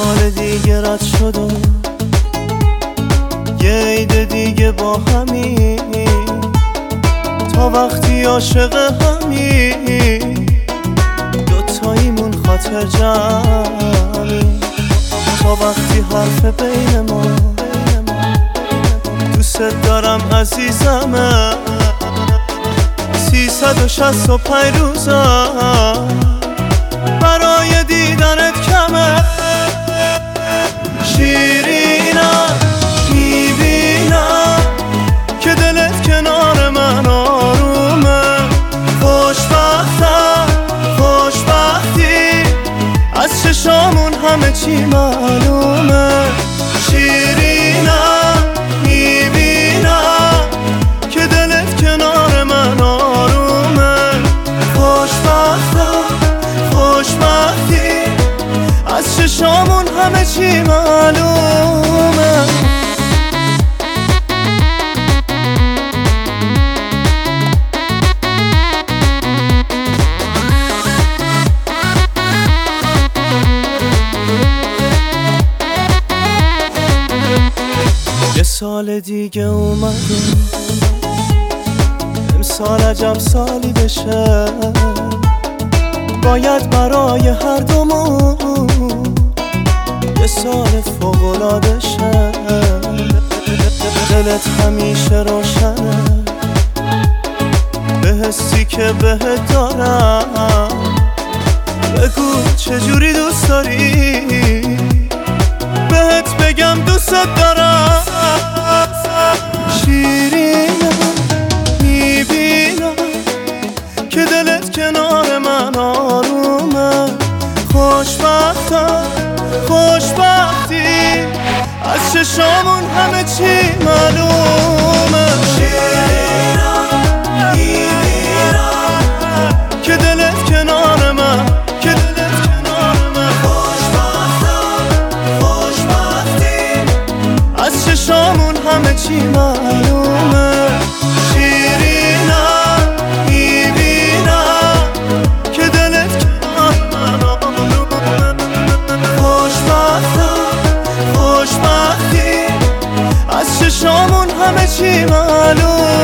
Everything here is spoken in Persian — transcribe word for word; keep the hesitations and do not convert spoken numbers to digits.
سال دیگه رد شد و یه عید دیگه با همی، تا وقتی عاشق همی دوتاییمون خاطر جمعی، تا وقتی حرف بین ما دوست دارم عزیزمه، سیصد و شصت و پنج روزم برای دیدنت کمه. شیرینم میبینم که دلت کنار من آرومه، خوشبختم خوشبختی از چشامون همه چی معلومه. شیرینم میبینم که دلت کنار من آرومه، خوشبختم خوشبختی از چشامون همه چی معلومه. یه سال دیگه اومده، امسال عجب سالی بشه، باید برای هر دومون یه سال فوق‌العاده شه. دلت همیشه روشنه به حسی که بهت دارم، بگو چجوری دوست داری بهت بگم دوست دارم. شیرینم میبینم که دلت کنار من آرومه، خوشبختم خوشبختی از چشامون همه چی معلومه. شیرینم میبینم که دلت کنار من، که دلت کنار من، خوشبختم خوشبختی از چشامون همه چی معلومه. شیرینم میبینم که دلت کنار من آرومه، خوشبختم خوشبختی از چشامون همه چی معلومه.